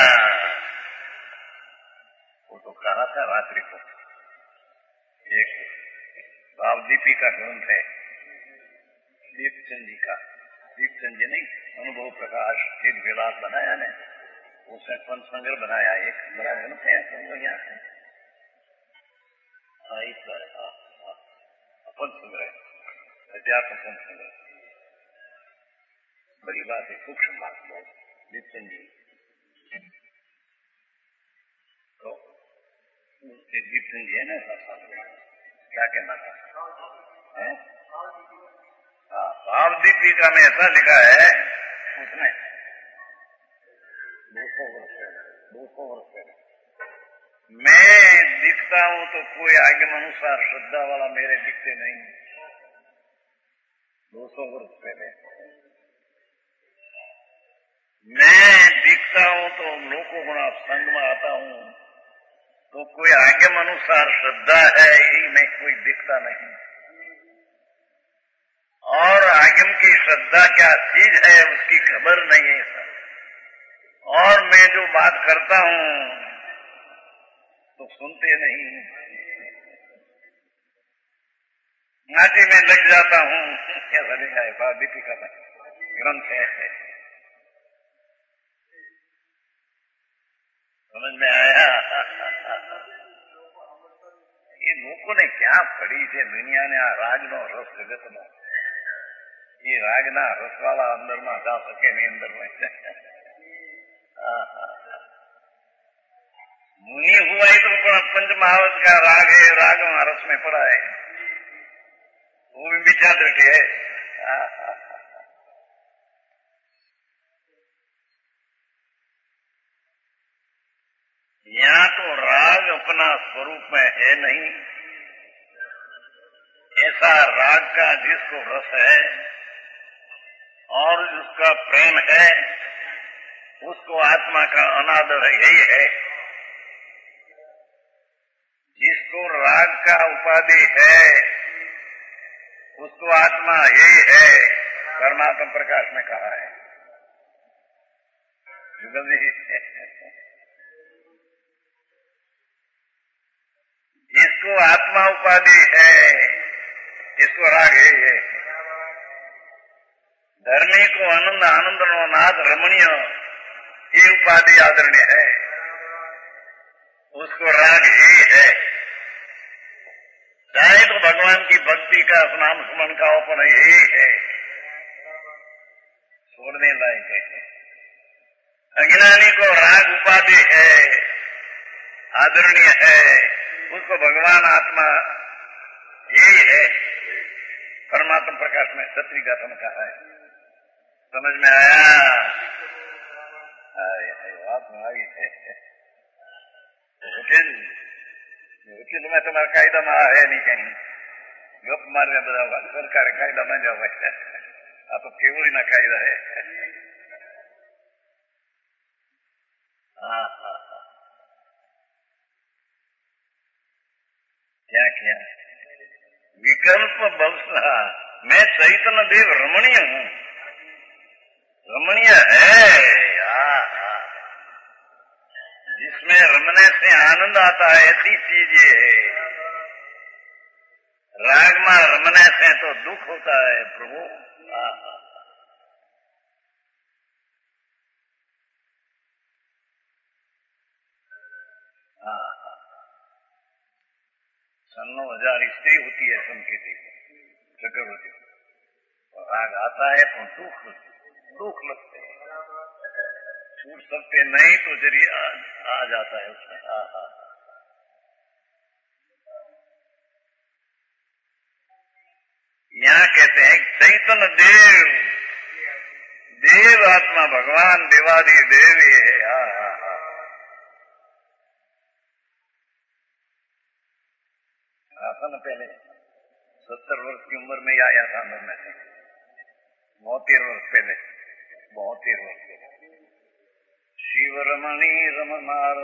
वो तो कहा था रात्रि को। एक भावदीपी का ग्रंथ है दीपचंद जी का। दीपचंद जी ने अनुभव प्रकाश एक विलास बनाया ने, उसने पंच संग्रह बनाया। एक बड़ा ग्रंथ है पंच संग्रह, अध्यात्म पंच संग्रह। बड़ी बात है, सूक्ष्म बात बहुत। दीपचंद जी तो उसके दीपचंद जी है ना, क्या कहना था? भावदीपिका में ऐसा लिखा है उसने 200 वर्ष पहले, मैं दिखता हूं तो कोई आगम अनुसार श्रद्धा वाला मेरे दिखते नहीं। 200 वर्ष पहले मैं दिखता हूं तो लोगों गुणा संग में आता हूं तो कोई आगम अनुसार श्रद्धा है ही मैं कोई दिखता नहीं। और आगम की श्रद्धा क्या चीज है उसकी खबर नहीं है सर। और मैं जो बात करता हूं तो सुनते नहीं, नाटी में लग जाता हूं। कैसा लिखा है? भावदीपिका में ग्रंथ है। समझ में आया? ये लोगों ने क्या पढ़ी છે दुनिया ने? आ रागनो रस जगत नो, ये रागना रस वाला अंदर में जा सके नहीं अंदर में। मुनि हुआ ही तो पंच महावत का राग है, राग रस में पड़ा है, वो भी बिछा दृष्टि है। यहाँ तो राग अपना स्वरूप में है नहीं। ऐसा राग का जिसको रस है और जिसका प्रेम है उसको आत्मा का अनादर यही है। जिसको राग का उपाधि है उसको आत्मा यही है। परमात्मा प्रकाश में कहा है। जिसको आत्मा उपाधि है इसको राग है। धर्मी को आनंद आनंद नो नाथ रमणीय ये उपाधि आदरणीय है, उसको राग ही है। चाहे तो भगवान की भक्ति का नाम स्मरण का अपन यही है, छोड़ने लायक है। अज्ञानी को राग उपाधि है, आदरणीय है, उसको भगवान आत्मा यही है, परमात्मा प्रकाश में सत्री का तम कहा है। समझ में आया? बात में आई है। वकील में तुम्हारा कायदा में है नहीं, कहीं गप मारने બધા સરકારે કાયદા માંડ્યા હોય, આ તો કેવડીના કાયદા है। क्या क्या विकल्प बवसा, मैं चैतन्य देव रमणीय हूँ, रमणीय है, जिसमें रमने से आनंद आता है, ऐसी चीज ये है। राग में रमने से तो दुख होता है प्रभु। सन 9,000 स्त्री होती है संकेती चक्रवर्ती, राग आता है तो दुख लगते हैं, छूट सकते नहीं तो जरिए आ जाता है उसमें। यहाँ कहते हैं चैतन्य देव, देव आत्मा भगवान देवादि देव ये है। आसन पहले 70 वर्ष की उम्र में आया था अंदर में से, 72 वर्ष पहले, 72 वर्ष पहले। शिव रमणी रमनार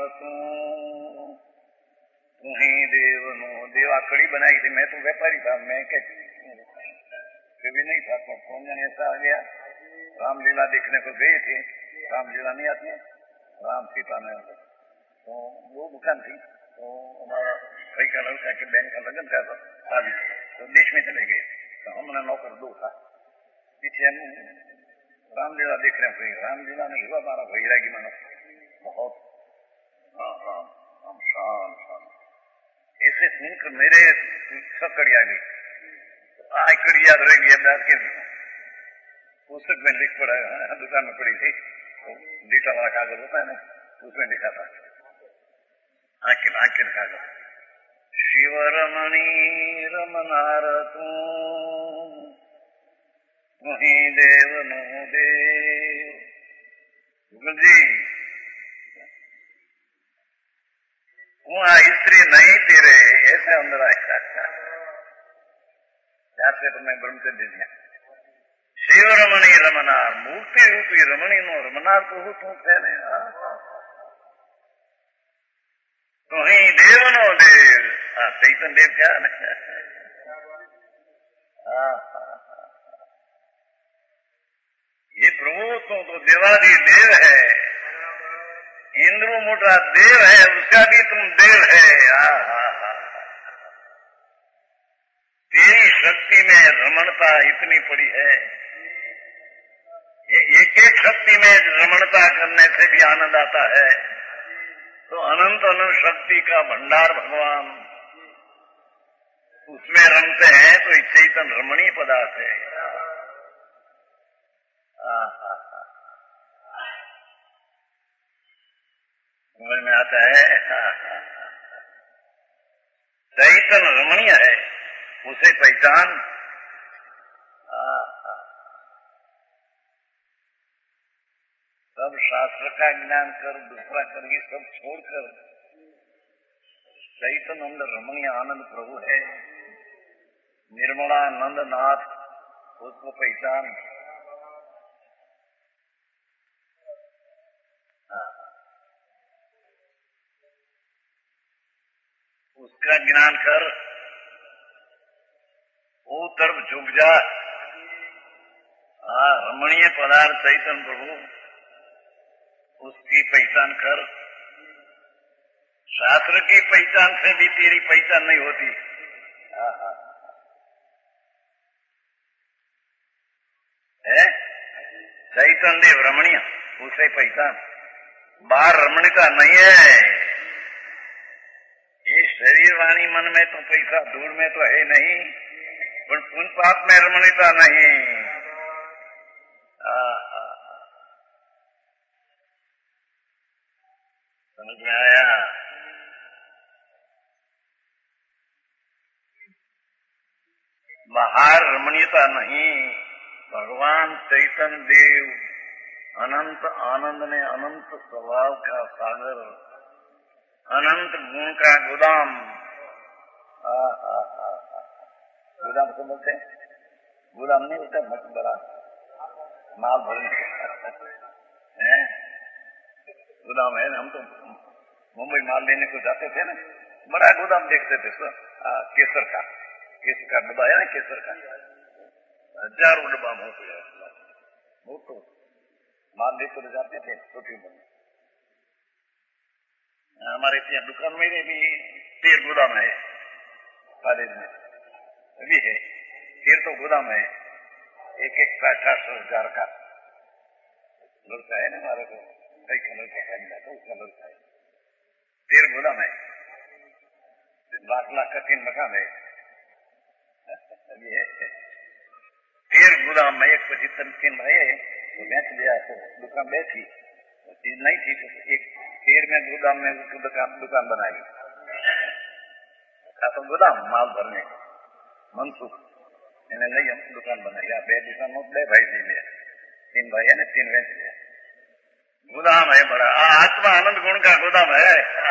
तू ही देव नो देवा कड़ी बनाई थी। मैं तो व्यापारी था, मैं कभी नहीं था, तो कौन जाने ऐसा आ गया। रामलीला देखने को गए थे, रामलीला नहीं आती, राम सीता में, तो वो दुकान थी, तो हमारा भाई का लड़का के बहन का लगन था, तो देश में चले गए, तो हमने नौकर 2 था, पीछे हम रामलीला देख रहे हैं। रामलीला नहीं हुआ, हमारा वैरागी मानो बहुत शान ऐसे सुनकर मेरे सकड़ी आ गई, कड़ी याद रह गई। अंदाज के पुस्तक में लिख पड़ा, दुकान में पड़ी थी, तो डीटा वाला कागज होता है ना, उसमें लिखा था आखिर कागज, शिव रमणी रमनार तू वही देव नो देव। जी वहाँ स्त्री नहीं तेरे, ऐसे अंदर आया से तो मैं ब्रह्मचर्य दिया। शिव रमणी रमनार, मूर्ति रूपी रमणी नो रमनार तो हो तू कहने, तो ही देव नो देव। चैतन्य देव क्या ये प्रभु तो देवादि देव है, इंद्र मोटा देव है, उसका भी तुम देव है। तेरी शक्ति में रमणता इतनी पड़ी है, एक एक शक्ति में रमणता करने से भी आनंद आता है। तो अनंत अनंत शक्ति का भंडार भगवान, उसमें रमते हैं, तो चैतन्य रमणीय पदार्थ है। समझ में आता है? चैतन्य रमणीय है, उसे पहचान। सब शास्त्र का ज्ञान कर, दूसरा कर, ये सब छोड़कर चैतन्य अंदर रमणीय आनंद प्रभु है, निर्मलानंद नाथ, उसको पहचान। उसका ज्ञान कर, वो तरफ झुक जा। रमणीय पदार्थ चैतन्य प्रभु, उसकी पहचान कर। शास्त्र की पहचान से भी तेरी पहचान नहीं होती। है चैतन्य देव रमणीय, उसे पहचान। बाहर रमणीयता नहीं है, ये शरीर वाणी मन में तो पैसा, धूल में तो है नहीं, पर पुण्य पाप में रमणीयता नहीं। समझ में आया? बाहर रमणीयता नहीं, भगवान चैतन्य देव अनंत आनंद ने अनंत स्वभाव का सागर, अनंत गुण का गोदाम। गोदाम को बोलते हैं, गोदाम नहीं होता, मत बड़ा माल भरने है गोदाम है। हम तो मुंबई माल लेने को जाते थे ना, बड़ा गोदाम देखते थे सर। केसर का डब्बा है ना, केसर का हजारों डब्बा वो तो माल लेकर जाते थे छोटी उम्र में। हमारे यहाँ दुकान में भी 13 गोदाम है, कॉलेज में अभी है 13 तो गोदाम है, एक का 18,000 का लड़का है ना हमारे को, कई कलर का है, तो कलर का है 13 गोदाम है, लाख का 3 मकान है। अभी है 13 गोदाम में, एक 25-3 भाई तो बेच दिया, तो दुकान बैठी चीज नहीं थी, तो एक 13 में गोदाम में दुकान बनाई, तो गोदाम माल भरने को मनसुख इन्हें नहीं, हम दुकान बनाई। आप 2 दुकान दे भाई जी ले, 3 भाई है ना, 3 बेच लिया। गोदाम है बड़ा, आत्मा आनंद गुण का गोदाम है।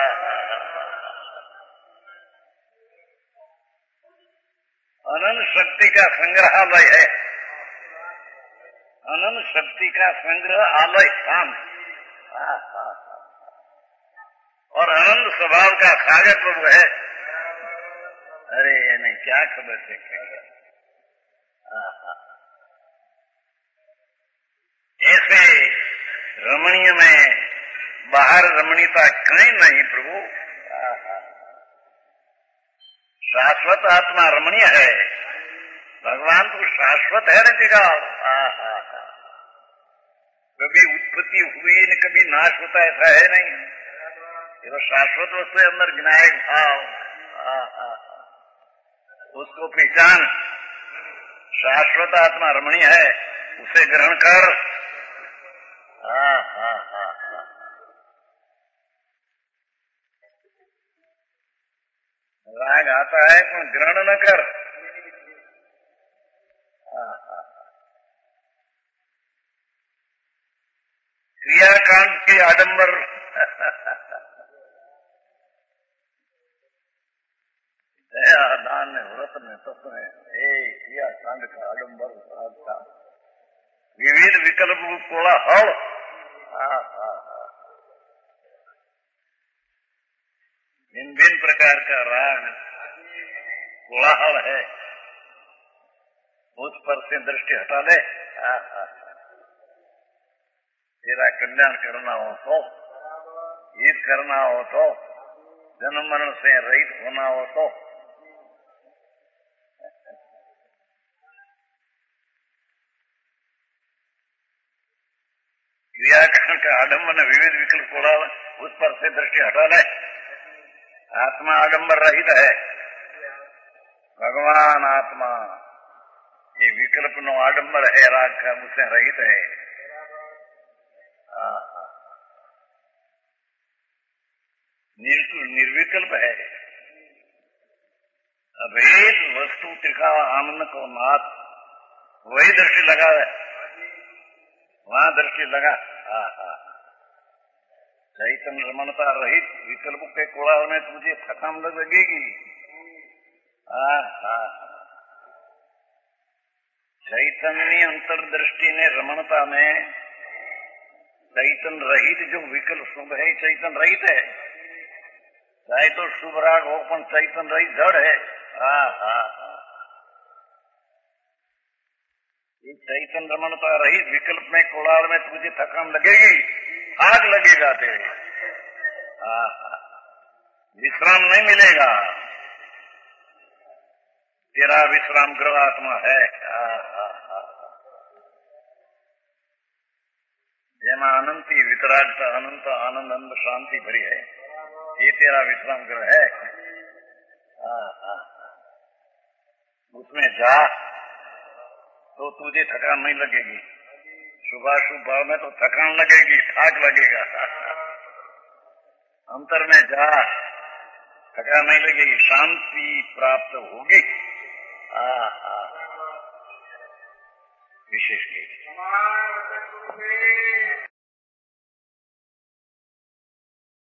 अनंत शक्ति का संग्रहालय है, अनंत शक्ति का संग्रह आलय स्थान, और अनंत स्वभाव का सागर प्रभु है। अरे नहीं, क्या खबर से ऐसे रमणीय में बाहर रमणीयता कहीं नहीं प्रभु। शाश्वत आत्मा रमणीय है, भगवान तो शाश्वत है न जगह। कभी उत्पत्ति हुई न कभी नाश होता, ऐसा है नहीं। ये तो शाश्वत वस्तु है, अंदर विनायक भाव, उसको पहचान। शाश्वत आत्मा रमणीय है, उसे ग्रहण कर। राग आता है पर ग्रहण न कर। क्रियाकांड के आडंबर दान में, व्रत में, तप में, क्रियाकांड का आडंबर था। विविध विकल्प कोलाहल, भिन्न भिन्न प्रकार का राग कोलाहल है, उस पर से दृष्टि हटा ले। तेरा कल्याण करना हो तो, हित करना हो तो, जन्म मरण से रहित होना हो तो, क्रियाकांड का आडंबर विविध विकल्प कोलाहल, उस पर से दृष्टि हटा ले। आत्मा आडंबर रहित है, भगवान आत्मा ये विकल्प नो आडंबर है, राग का उससे रहित है। निर्विकल्प है, अभेद वस्तु त्रिका आनंद को नाथ, वही दृष्टि लगा है, वहां दृष्टि लगा। चैतन्य रमणता रहित विकल्प के कोलाहल में तुझे थकान लगेगी। चैतन्य अंतर्दृष्टि ने रमणता में, चैतन्य रहित जो विकल्प शुभ है, चैतन्य रहित है। चाहे तो शुभ राग हो, पर चैतन्य रहित जड़ है। ये चैतन्य रमणता रहित विकल्प में कोलाहल में तुझे थकान लगेगी, आग लगेगा तेरे, विश्राम नहीं मिलेगा। तेरा विश्राम गृह आत्मा है, જેમાં अनंती वितरागता, अनंत आनंद शांति भरी है, ये तेरा विश्राम गृह है। उसमें जा तो तुझे थकान नहीं लगेगी। शुभाशुभ भाव में तो थकान लगेगी, थाक लगेगा। अंतर में जा, थकान नहीं लगेगी, शांति प्राप्त होगी। विशेष